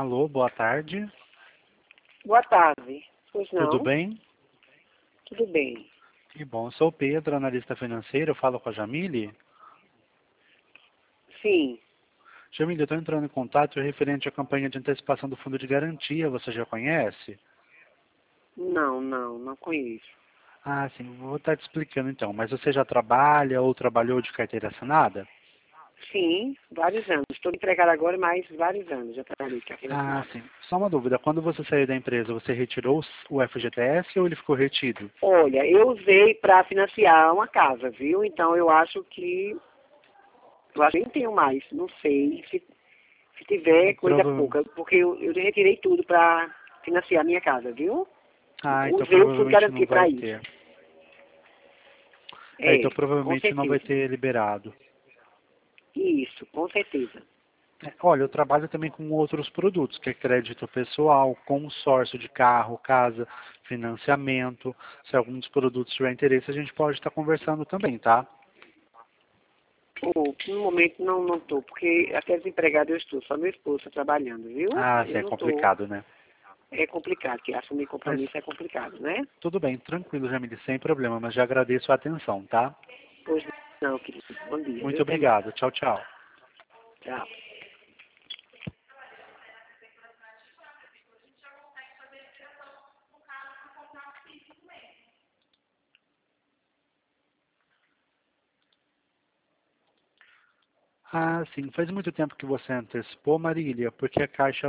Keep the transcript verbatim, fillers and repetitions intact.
Alô, boa tarde. Boa tarde. Pois não? Tudo bem? Tudo bem. Que bom. Eu sou o Pedro, analista financeiro. Eu falo com a Jamile. Sim. Jamile, eu estou entrando em contato referente à campanha de antecipação do fundo de garantia. Você já conhece? Não, não, não conheço. Ah, sim. Vou estar te explicando então. Mas você já trabalha ou trabalhou de carteira assinada? Sim, vários anos. Estou empregada agora, mas vários anos. Já trabalhei de carteira Ah, assinada. sim. Só uma dúvida. Quando você saiu da empresa, você retirou o F G T S ou ele ficou retido? Olha, eu usei para financiar uma casa, viu? Então eu acho que... Eu acho que nem tenho mais. Não sei. Se, se tiver, coisa Prova... pouca. Porque eu, eu retirei tudo para financiar a minha casa, viu? Ah, então Usei o fundo de provavelmente não garantia vai para isso. ter. É, então É, com provavelmente não vai certeza. ter liberado. Isso, com certeza. É, olha, eu trabalho também com outros produtos, que é crédito pessoal, consórcio de carro, casa, financiamento. Se algum dos produtos tiver interesse, a gente pode estar conversando também, tá? Oh, no momento não não estou, porque até desempregado eu estou, só meu esposo está trabalhando, viu? Ah, sim, Eu é não estou. complicado, né? É complicado, que assumir Mas compromisso é complicado, né? tudo bem, tranquilo, Jamile, sem problema, mas já agradeço a atenção, tá? Pois não, querido. Bom dia, Muito viu? Até mais. obrigado. Tchau, tchau. Tchau. Ah, sim, faz muito tempo que você antecipou, Marília, porque a Caixa